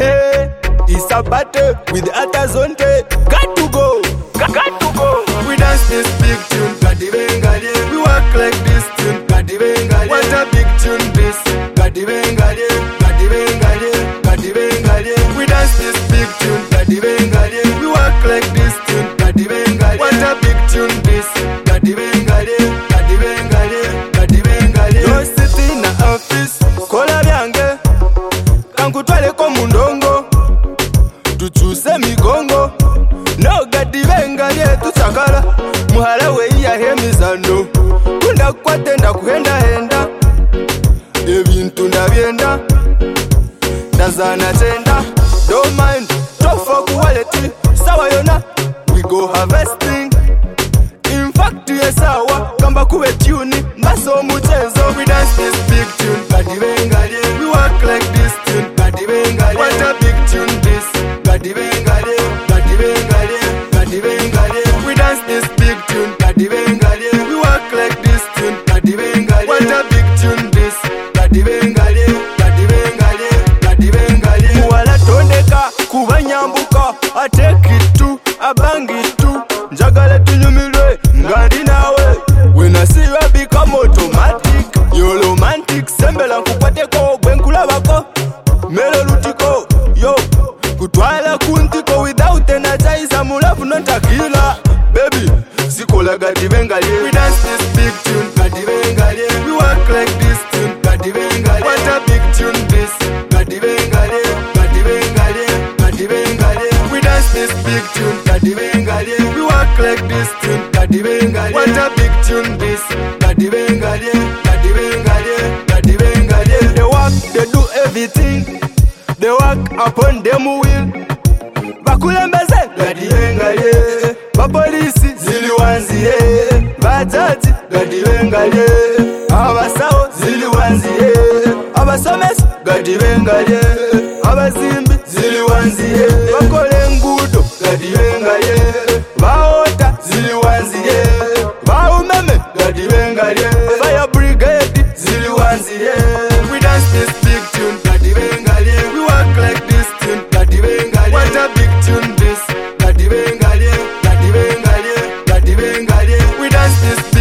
Hey, it's a battle with the others on tape. Got to go, got to go. We dance this big tune, Kadibengalie. We walk like this tune, Kadibengalie. What a big tune this, Kadibengalie, Kadibengalie, Kadibengalie. We dance this big tune, Kadibengalie. We walk like this tune, Kadibengalie. What a big tune this, Kadibengalie, Kadibengalie, Kadibengalie. No sitting in a office, kola byange. Kankutwale ko mundongo, tuchuse migongo. No Kadibengalie tuchakala, muhala we ya hemizano. Kunda kwate nda kuhenda henda, ebintu ndabyenda, ndazana tenda. Don't mind, tofa quality, sawa yona, we go harvesting. In fact yesawa, kamba kube tuni, maso muchezo. We dance this big tune, Kadibengalie. We walk like this tune, Kadibengalie. What a big tune this, Kadibengalie, Kadibengalie, Kadibengalie. We dance this big tune, Kadibengalie. We walk like this tune, Kadibengalie. What a big tune this, Kadibengalie, Kadibengalie, Kadibengalie. Muwala tondeka, kuba nyambuka, atake it to, abangi tu. Njagala tunyumilwe, ngandi nawe. When I see you become automatic. You're romantic, sembela nkukwateko, bwenkulabako. Melo lutiko, yo. Kutwala kuntiko without energizer, mulafu nontakila. Baby, sikola Kadibengalie. We dance this big tune, Kadibengalie. We walk like this tune, Kadibengalie. What a big tune this, Kadibengalie, Kadibengalie, Kadibengalie. We dance this big tune, Kadibengalie. We walk like this tune, Kadibengalie. What a big tune this, Kadibengalie, Kadibengalie, Kadibengalie. They work, they do everything. They work upon them will. Bakulembeze Kadibengalie. Bapolisi ziliwanziye. Bajaji Kadibengalie. Abasawo ziliwanziye. Abasomesi Kadibengalie. Abazimbi ziliwanziye. Bakole ngudo Kadibengalie. Baota ziliwanziye. Baumeme Kadibengalie. Fire brigade ziliwanziye. We dance this big tune, Kadibengalie. We walk like this tune, Kadibengalie. What a big tune this, Kadibengalie, Kadibengalie, Kadibengalie. We dance this